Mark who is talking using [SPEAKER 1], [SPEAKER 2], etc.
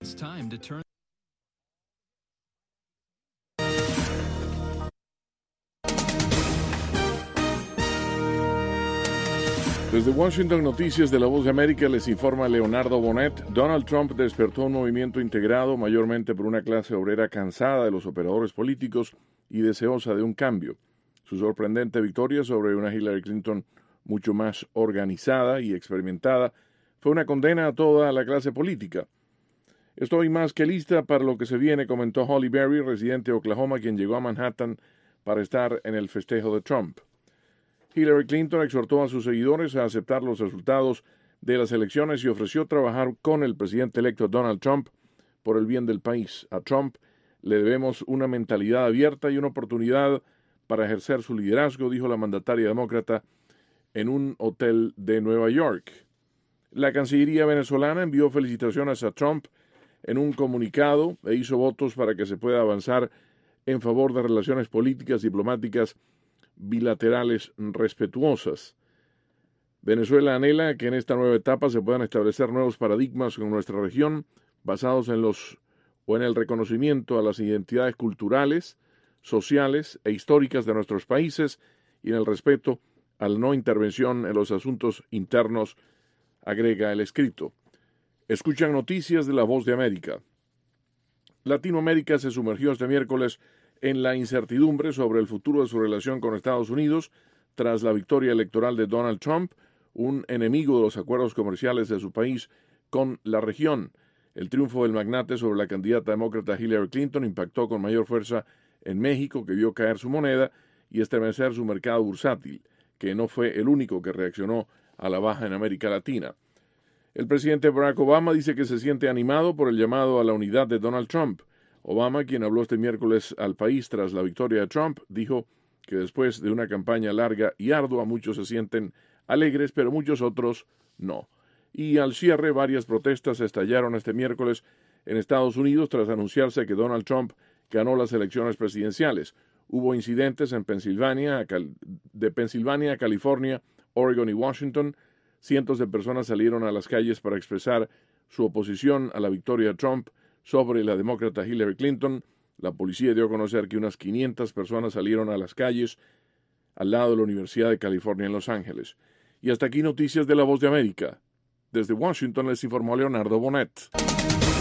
[SPEAKER 1] It's time to turn.
[SPEAKER 2] Desde Washington, Noticias de La Voz de América, les informa Leonardo Bonet. Donald Trump despertó un movimiento integrado mayormente por una clase obrera cansada de los operadores políticos y deseosa de un cambio. Su sorprendente victoria sobre una Hillary Clinton mucho más organizada y experimentada fue una condena a toda la clase política. Estoy más que lista para lo que se viene, comentó Holly Berry, residente de Oklahoma, quien llegó a Manhattan para estar en el festejo de Trump. Hillary Clinton exhortó a sus seguidores a aceptar los resultados de las elecciones y ofreció trabajar con el presidente electo Donald Trump por el bien del país. A Trump le debemos una mentalidad abierta y una oportunidad para ejercer su liderazgo, dijo la mandataria demócrata en un hotel de Nueva York. La Cancillería venezolana envió felicitaciones a Trump en un comunicado e hizo votos para que se pueda avanzar en favor de relaciones políticas diplomáticas bilaterales respetuosas. Venezuela anhela que en esta nueva etapa se puedan establecer nuevos paradigmas en nuestra región basados en el reconocimiento a las identidades culturales, sociales e históricas de nuestros países y en el respeto a la no intervención en los asuntos internos, agrega el escrito. Escuchan Noticias de La Voz de América. Latinoamérica se sumergió este miércoles en la incertidumbre sobre el futuro de su relación con Estados Unidos tras la victoria electoral de Donald Trump, un enemigo de los acuerdos comerciales de su país con la región. El triunfo del magnate sobre la candidata demócrata Hillary Clinton impactó con mayor fuerza en México, que vio caer su moneda y estremecer su mercado bursátil, que no fue el único que reaccionó a la baja en América Latina. El presidente Barack Obama dice que se siente animado por el llamado a la unidad de Donald Trump. Obama, quien habló este miércoles al país tras la victoria de Trump, dijo que después de una campaña larga y ardua, muchos se sienten alegres, pero muchos otros no. Y al cierre, varias protestas estallaron este miércoles en Estados Unidos tras anunciarse que Donald Trump ganó las elecciones presidenciales. Hubo incidentes en Pensilvania, California, Oregon y Washington. Cientos de personas salieron a las calles para expresar su oposición a la victoria de Trump sobre la demócrata Hillary Clinton. La policía dio a conocer que unas 500 personas salieron a las calles al lado de la Universidad de California en Los Ángeles. Y hasta aquí Noticias de La Voz de América. Desde Washington les informó Leonardo Bonet.